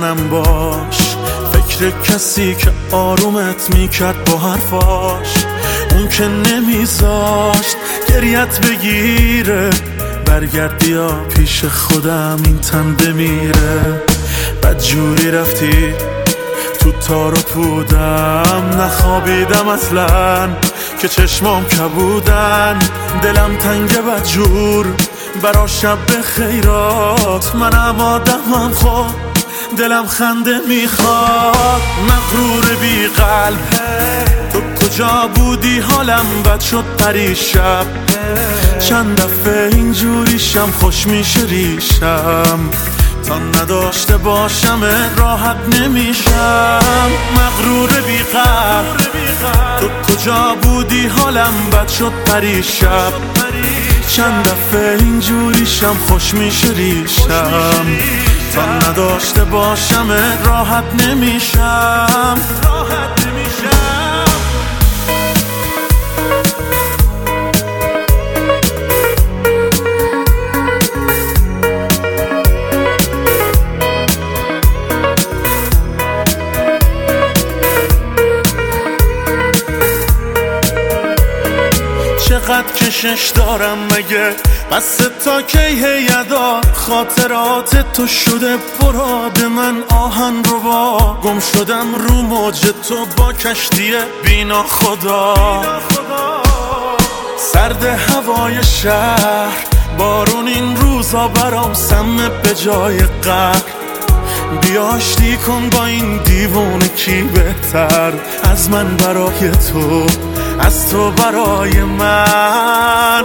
منم باش. فکر کسی که آرومت میکرد با حرفاش، اون که نمیذاشت گریت بگیره. برگردی یا پیش خودم این تن بمیره. بدجوری رفتی تو تار و پودم، نخوابیدم اصلا که چشمام کبودن. دلم تنگ بدجور برا شب خیرات، منم آدمم خود دلم خنده میخواد. مغرور بی قلب تو کجا بودی؟ حالم بد شد پریشب. چند دفعه اینجوریشم خوش میشه ریشم، تا نداشته باشم راحت نمیشم. مغرور بی قلب تو کجا بودی؟ حالم بد شد پریشب. چند دفعه اینجوریشم خوش میشه ریشم، تا نداشته باشم راحت نمیشم. چقدر کشش دارم مگه؟ بس تا کی هیدا؟ خاطرات تو شده پراد من آهن رو با. گم شدم رو موج تو با کشتی بینا خدا. سرد هوای شهر، بارون این روزا برام سمه به جای قهر. بیا آشتی کن با این دیوونه، کی بهتر از من برای تو، از تو برای من.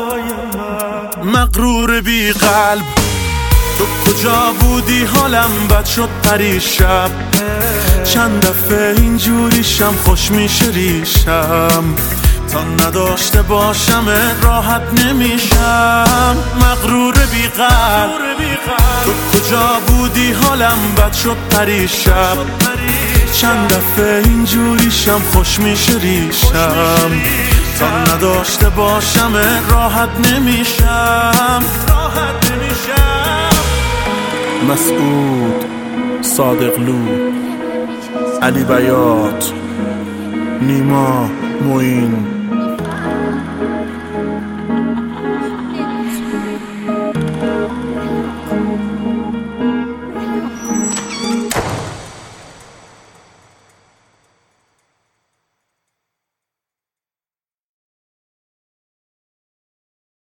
مغرور بی قلب تو کجا بودی؟ حالم بد شد پریشب. چند دفعه اینجوریشم خوش میشه ریشم، تا نداشته باشم راحت نمیشم. مغرور بی قلب تو کجا بودی؟ حالم بد شد پریشب. چند دفعه اینجوریشم خوش میشه ریشم، تا نداشته باشم راحت نمیشم. مسعود، صادقلو، علی بیات، نیما، معین.